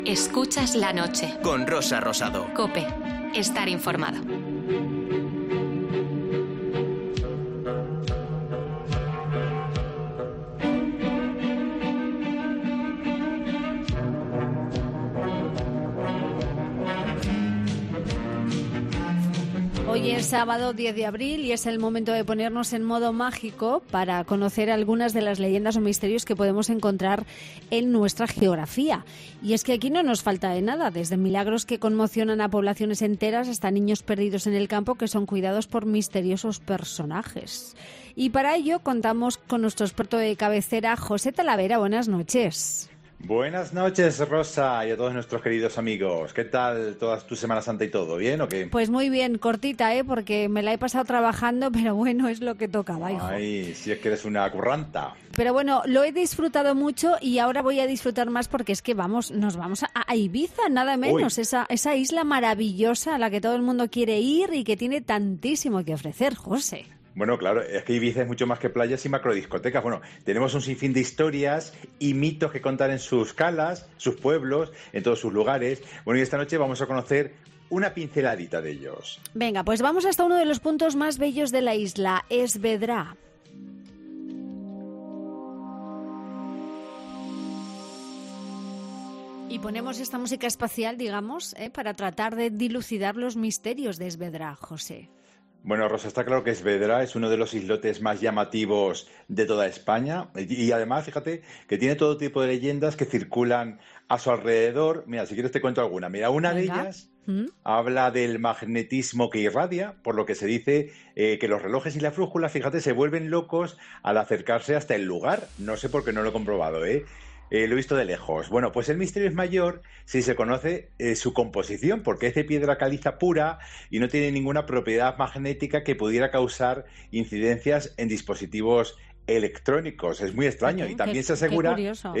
Escuchas la noche. Con Rosa Rosado. COPE. Estar informado. Hoy es sábado 10 de abril y es el momento de ponernos en modo mágico para conocer algunas de las leyendas o misterios que podemos encontrar en nuestra geografía. Y es que aquí no nos falta de nada, desde milagros que conmocionan a poblaciones enteras hasta niños perdidos en el campo que son cuidados por misteriosos personajes. Y para ello contamos con nuestro experto de cabecera, José Talavera. Buenas noches. Buenas noches, Rosa, y a todos nuestros queridos amigos. ¿Qué tal toda tu Semana Santa y todo? ¿Bien o qué? Pues muy bien, cortita, porque me la he pasado trabajando, pero bueno, es lo que tocaba, hijo. Ay, si es que eres una curranta. Pero bueno, lo he disfrutado mucho y ahora voy a disfrutar más porque es que nos vamos a Ibiza, nada menos. Esa isla maravillosa a la que todo el mundo quiere ir y que tiene tantísimo que ofrecer, José. Bueno, claro, es que Ibiza es mucho más que playas y macrodiscotecas. Bueno, tenemos un sinfín de historias y mitos que contar en sus calas, sus pueblos, en todos sus lugares. Bueno, y esta noche vamos a conocer una pinceladita de ellos. Venga, pues vamos hasta uno de los puntos más bellos de la isla, Esvedra. Y ponemos esta música espacial, digamos, para tratar de dilucidar los misterios de Esvedra, José. Bueno, Rosa, está claro que Esvedra es uno de los islotes más llamativos de toda España y además, fíjate, que tiene todo tipo de leyendas que circulan a su alrededor. Mira, si quieres te cuento alguna. Mira, una de ellas habla del magnetismo que irradia, por lo que se dice que los relojes y la brújula, fíjate, se vuelven locos al acercarse hasta el lugar. No sé por qué no lo he comprobado, lo he visto de lejos. Bueno, pues el misterio es mayor si se conoce su composición, porque es de piedra caliza pura y no tiene ninguna propiedad magnética que pudiera causar incidencias en dispositivos electrónicos. Es muy extraño. Y también se asegura... Qué curioso.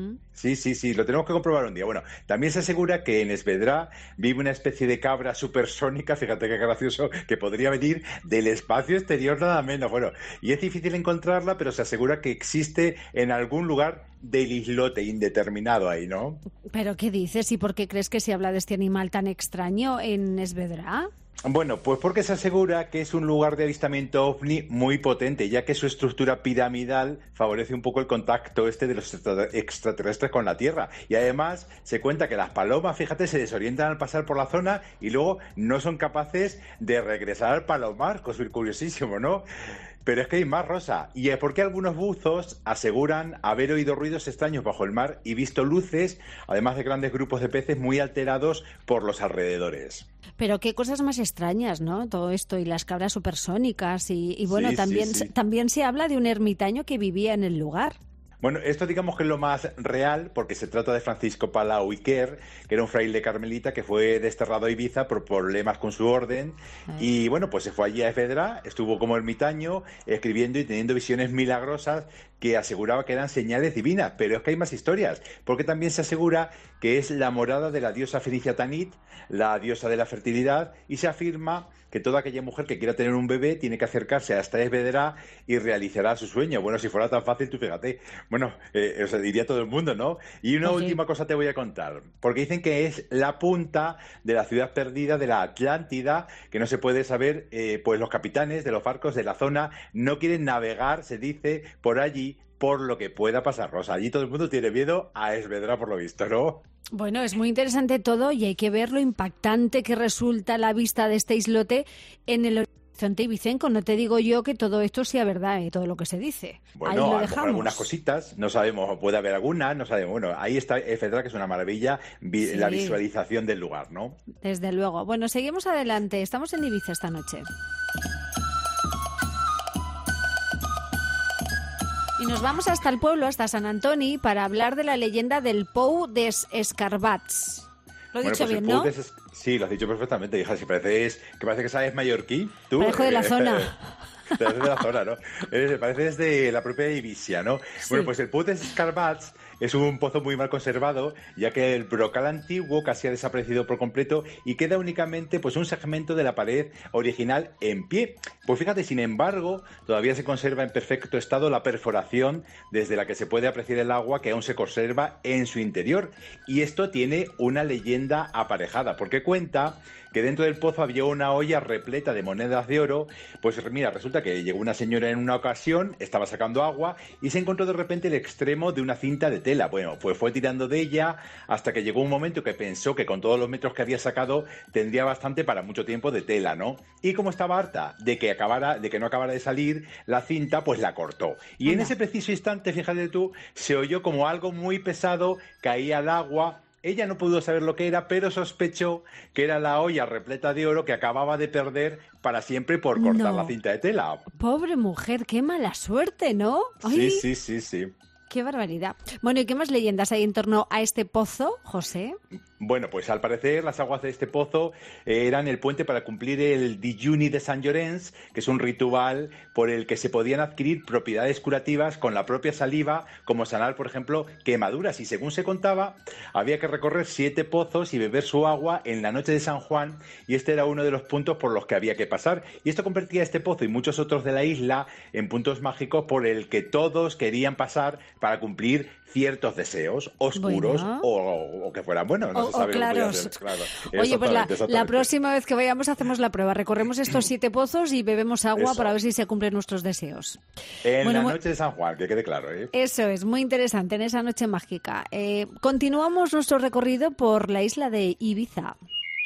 Sí, lo tenemos que comprobar un día. Bueno, también se asegura que en Esvedra vive una especie de cabra supersónica, fíjate qué gracioso, que podría venir del espacio exterior nada menos. Bueno, y es difícil encontrarla, pero se asegura que existe en algún lugar del islote indeterminado ahí, ¿no? ¿Pero qué dices? ¿Y por qué crees que se habla de este animal tan extraño en Esvedra? Bueno, pues porque se asegura que es un lugar de avistamiento ovni muy potente, ya que su estructura piramidal favorece un poco el contacto de los extraterrestres con la Tierra. Y además se cuenta que las palomas, fíjate, se desorientan al pasar por la zona y luego no son capaces de regresar al palomar, cosa curiosísimo, ¿no? Pero es que hay más, Rosa, y es porque algunos buzos aseguran haber oído ruidos extraños bajo el mar y visto luces, además de grandes grupos de peces muy alterados por los alrededores. Pero qué cosas más extrañas, ¿no? Todo esto y las cabras supersónicas y bueno, también se habla de un ermitaño que vivía en el lugar. Bueno, esto digamos que es lo más real porque se trata de Francisco Palau y Quer, que era un fraile carmelita que fue desterrado a Ibiza por problemas con su orden y bueno, pues se fue allí a Esvedra, estuvo como ermitaño escribiendo y teniendo visiones milagrosas que aseguraba que eran señales divinas, pero es que hay más historias, porque también se asegura que es la morada de la diosa Fenicia Tanit, la diosa de la fertilidad, y se afirma que toda aquella mujer que quiera tener un bebé tiene que acercarse hasta Esvedra y realizará su sueño. Bueno, si fuera tan fácil, tú fíjate. Bueno, o sea, diría todo el mundo, ¿no? Y una última cosa te voy a contar, porque dicen que es la punta de la ciudad perdida de la Atlántida, que no se puede saber, pues los capitanes de los barcos de la zona no quieren navegar, se dice, por allí, por lo que pueda pasar, Rosa. Allí todo el mundo tiene miedo a Esvedra, por lo visto, ¿no? Bueno, es muy interesante todo y hay que ver lo impactante que resulta la vista de este islote en el horizonte ibicenco. No te digo yo que todo esto sea verdad, todo lo que se dice. Bueno, ahí lo a lo dejamos. mejor algunas cositas, no sabemos, puede haber algunas, no sabemos. Bueno, ahí está Esvedra, que es una maravilla, la visualización del lugar, ¿no? Desde luego. Bueno, seguimos adelante. Estamos en Ibiza esta noche. Y nos vamos hasta el pueblo, hasta Sant Antoni, para hablar de la leyenda del Pou des Escarbats. Lo he dicho bien, ¿no? Sí, lo has dicho perfectamente, hija. Si parece que sabes mallorquí, tú. Parejo de la zona. Parece de la zona, ¿no? Parece desde la propia Ibiza, ¿no? Sí. Bueno, pues el Pou des Escarbats es un pozo muy mal conservado, ya que el brocal antiguo casi ha desaparecido por completo y queda únicamente pues un segmento de la pared original en pie. Pues fíjate, sin embargo, todavía se conserva en perfecto estado la perforación desde la que se puede apreciar el agua que aún se conserva en su interior. Y esto tiene una leyenda aparejada, porque cuenta que dentro del pozo había una olla repleta de monedas de oro. Pues mira, resulta que llegó una señora en una ocasión, estaba sacando agua y se encontró de repente el extremo de una cinta de tela. Bueno, pues fue tirando de ella hasta que llegó un momento que pensó que con todos los metros que había sacado tendría bastante para mucho tiempo de tela, ¿no? Y como estaba harta de que no acabara de salir la cinta, pues la cortó. Y en ese preciso instante, fíjate tú, se oyó como algo muy pesado caía al agua. Ella no pudo saber lo que era, pero sospechó que era la olla repleta de oro que acababa de perder para siempre por cortar la cinta de tela. Pobre mujer, qué mala suerte, ¿no? Ay, Sí. Qué barbaridad. Bueno, ¿y qué más leyendas hay en torno a este pozo, José? Bueno, pues al parecer las aguas de este pozo eran el puente para cumplir el Dijuni de Sant Llorenç, que es un ritual por el que se podían adquirir propiedades curativas con la propia saliva, como sanar, por ejemplo, quemaduras. Y según se contaba, había que recorrer 7 pozos y beber su agua en la noche de San Juan, y este era uno de los puntos por los que había que pasar. Y esto convertía este pozo y muchos otros de la isla en puntos mágicos por el que todos querían pasar para cumplir ciertos deseos oscuros, bueno, o que fueran buenos, no se sabe claros. Claro. Oye, pues la próxima vez que vayamos hacemos la prueba, recorremos estos 7 pozos y bebemos agua para ver si se cumplen nuestros deseos. En la noche de San Juan, que quede claro, ¿eh? Eso es, muy interesante, en esa noche mágica. Continuamos nuestro recorrido por la isla de Ibiza.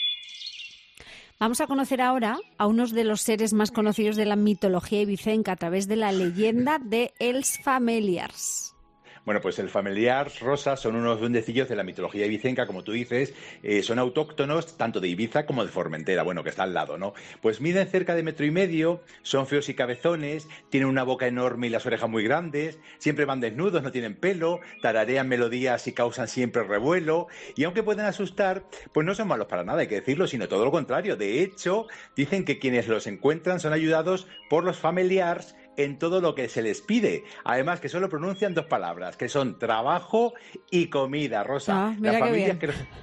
Vamos a conocer ahora a unos de los seres más conocidos de la mitología ibicenca a través de la leyenda de Els Familiars. Bueno, pues el familiar, Rosa, son unos duendecillos de la mitología ibicenca, como tú dices, son autóctonos tanto de Ibiza como de Formentera, bueno, que está al lado, ¿no? Pues miden cerca de 1,5 metros, son feos y cabezones, tienen una boca enorme y las orejas muy grandes, siempre van desnudos, no tienen pelo, tararean melodías y causan siempre revuelo, y aunque pueden asustar, pues no son malos para nada, hay que decirlo, sino todo lo contrario. De hecho, dicen que quienes los encuentran son ayudados por los familiars en todo lo que se les pide. Además, que solo pronuncian 2 palabras, que son trabajo y comida, Rosa. Las familias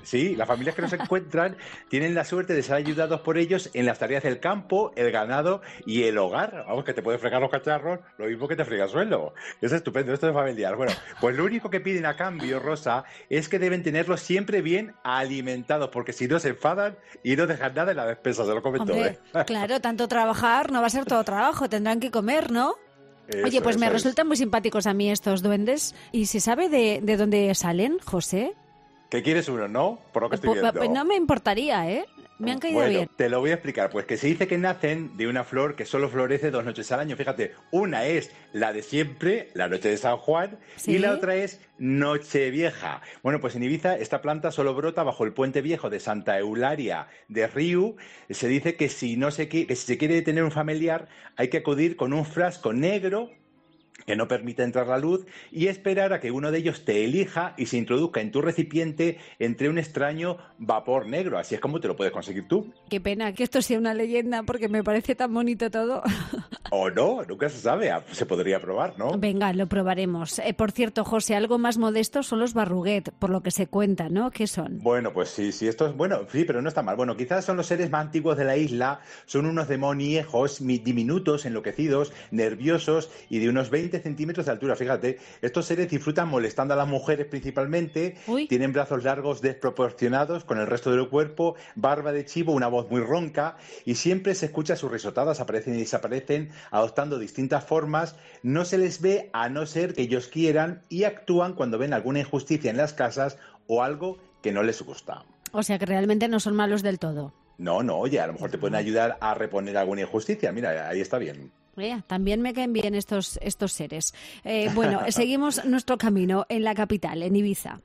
que nos encuentran tienen la suerte de ser ayudados por ellos en las tareas del campo, el ganado y el hogar. Vamos, que te puedes fregar los cacharros, lo mismo que te frega el suelo. Es estupendo, esto es familiar. Bueno, pues lo único que piden a cambio, Rosa, es que deben tenerlos siempre bien alimentados, porque si no se enfadan y no dejan nada en la despensa, se lo comento. Hombre, claro, tanto trabajar no va a ser todo trabajo, tendrán que comer, ¿no? Oye, pues me resultan muy simpáticos a mí estos duendes. ¿Y se sabe de dónde salen, José? ¿Qué quieres uno, no? Por lo que estoy viendo. Pues no me importaría, ¿eh? Me han caído bien. Te lo voy a explicar. Pues que se dice que nacen de una flor que solo florece 2 noches al año. Fíjate, una es la de siempre, la noche de San Juan, ¿sí? Y la otra es Nochevieja. Bueno, pues en Ibiza esta planta solo brota bajo el puente viejo de Santa Eularia de Riu. Se dice que si se quiere tener un familiar hay que acudir con un frasco negro que no permite entrar la luz y esperar a que uno de ellos te elija y se introduzca en tu recipiente entre un extraño vapor negro. Así es como te lo puedes conseguir tú. Qué pena que esto sea una leyenda porque me parece tan bonito todo. O no, nunca se sabe. Se podría probar, ¿no? Venga, lo probaremos. Por cierto, José, algo más modesto son los barruguet, por lo que se cuenta, ¿no? ¿Qué son? Bueno, pues sí, esto es bueno, sí, pero no está mal. Bueno, quizás son los seres más antiguos de la isla. Son unos demoniejos diminutos, enloquecidos, nerviosos y de unos 20 centímetros de altura. Fíjate, estos seres disfrutan molestando a las mujeres principalmente. Uy. Tienen brazos largos desproporcionados con el resto del cuerpo, barba de chivo, una voz muy ronca y siempre se escucha sus risotadas, aparecen y desaparecen adoptando distintas formas. No se les ve a no ser que ellos quieran y actúan cuando ven alguna injusticia en las casas o algo que no les gusta. O sea que realmente no son malos del todo. No, oye, a lo mejor te pueden ayudar a reponer alguna injusticia. Mira, ahí está bien. También me caen bien estos seres. Bueno, seguimos nuestro camino en la capital, en Ibiza.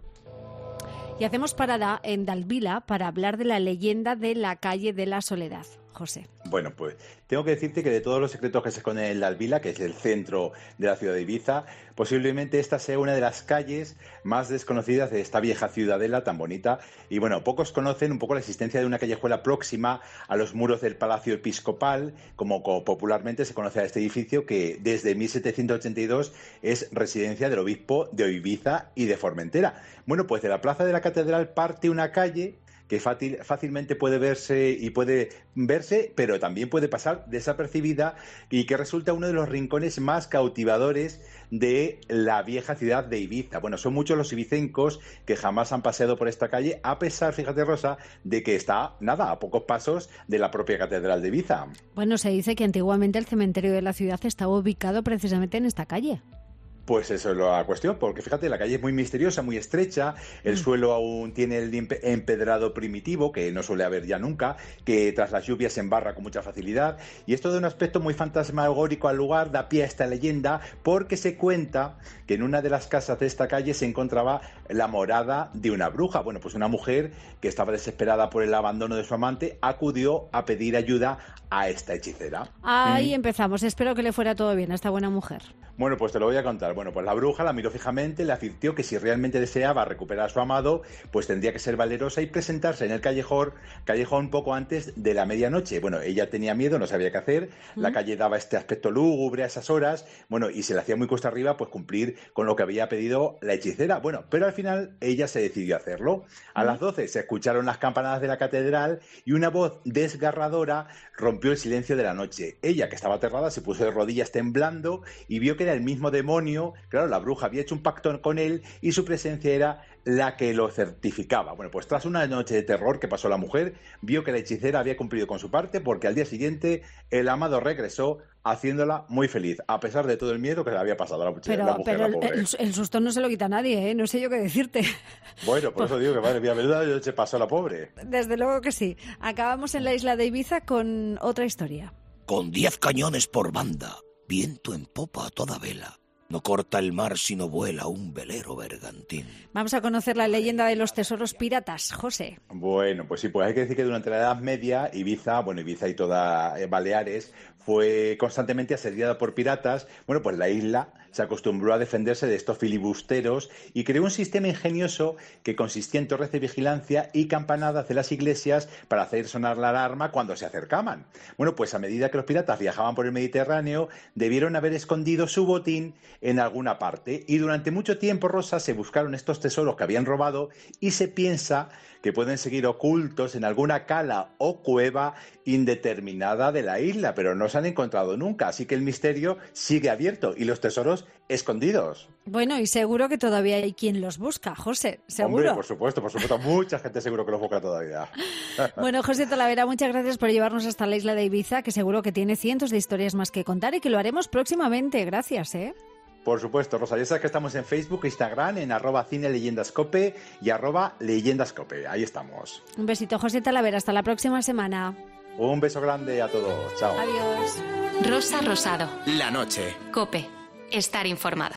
Y hacemos parada en Dalvila para hablar de la leyenda de la calle de la Soledad. José. Bueno, pues tengo que decirte que de todos los secretos que se esconden en la Albila, que es el centro de la ciudad de Ibiza, posiblemente esta sea una de las calles más desconocidas de esta vieja ciudadela tan bonita. Y bueno, pocos conocen un poco la existencia de una callejuela próxima a los muros del Palacio Episcopal, como popularmente se conoce a este edificio, que desde 1782 es residencia del obispo de Ibiza y de Formentera. Bueno, pues de la plaza de la Catedral parte una calle que fácilmente puede verse, pero también puede pasar desapercibida, y que resulta uno de los rincones más cautivadores de la vieja ciudad de Ibiza. Bueno, son muchos los ibicencos que jamás han paseado por esta calle, a pesar, fíjate, Rosa, de que está, a pocos pasos de la propia Catedral de Ibiza. Bueno, se dice que antiguamente el cementerio de la ciudad estaba ubicado precisamente en esta calle. Pues eso es la cuestión, porque fíjate, la calle es muy misteriosa, muy estrecha, el suelo aún tiene el empedrado primitivo, que no suele haber ya nunca, que tras las lluvias se embarra con mucha facilidad, y esto da un aspecto muy fantasmagórico al lugar, da pie a esta leyenda, porque se cuenta que en una de las casas de esta calle se encontraba la morada de una bruja. Bueno, pues una mujer que estaba desesperada por el abandono de su amante acudió a pedir ayuda a esta hechicera. Ahí empezamos, espero que le fuera todo bien a esta buena mujer. Bueno, pues te lo voy a contar. Bueno, pues la bruja la miró fijamente, le advirtió que si realmente deseaba recuperar a su amado, pues tendría que ser valerosa y presentarse en el callejón poco antes de la medianoche. Bueno, ella tenía miedo, no sabía qué hacer, la calle daba este aspecto lúgubre a esas horas, bueno, y se le hacía muy cuesta arriba pues cumplir con lo que había pedido la hechicera. Bueno, pero al final ella se decidió a hacerlo. A las 12 se escucharon las campanadas de la catedral y una voz desgarradora rompió el silencio de la noche. Ella, que estaba aterrada, se puso de rodillas temblando y vio que era el mismo demonio. Claro, la bruja había hecho un pacto con él y su presencia era la que lo certificaba. Bueno, pues tras una noche de terror que pasó la mujer, vio que la hechicera había cumplido con su parte, porque al día siguiente el amado regresó haciéndola muy feliz, a pesar de todo el miedo que le había pasado a la mujer. Pero el susto no se lo quita a nadie, ¿eh? No sé yo qué decirte. Bueno, por eso digo que madre mía, menuda noche pasó la pobre. Desde luego que sí. Acabamos en la isla de Ibiza con otra historia. Con 10 cañones por banda, viento en popa a toda vela. No corta el mar sino vuela un velero bergantín. Vamos a conocer la leyenda de los tesoros piratas, José. Bueno, pues sí, pues hay que decir que durante la Edad Media Ibiza y toda Baleares fue constantemente asediada por piratas. Bueno, pues la isla se acostumbró a defenderse de estos filibusteros y creó un sistema ingenioso que consistía en torres de vigilancia y campanadas de las iglesias para hacer sonar la alarma cuando se acercaban. Bueno, pues a medida que los piratas viajaban por el Mediterráneo, debieron haber escondido su botín en alguna parte, y durante mucho tiempo, Rosa, se buscaron estos tesoros que habían robado y se piensa que pueden seguir ocultos en alguna cala o cueva indeterminada de la isla, pero no se han encontrado nunca, así que el misterio sigue abierto y los tesoros escondidos. Bueno, y seguro que todavía hay quien los busca, José, seguro. Hombre, por supuesto, mucha gente seguro que los busca todavía. Bueno, José Talavera, muchas gracias por llevarnos hasta la isla de Ibiza, que seguro que tiene cientos de historias más que contar y que lo haremos próximamente. Gracias, ¿eh? Por supuesto, Rosa, ya sabes que estamos en Facebook, Instagram, en @cineleyendascope y @leyendascope. Ahí estamos. Un besito, José Talavera, hasta la próxima semana. Un beso grande a todos. Chao. Adiós. Rosa Rosado. La noche. COPE. Estar informado.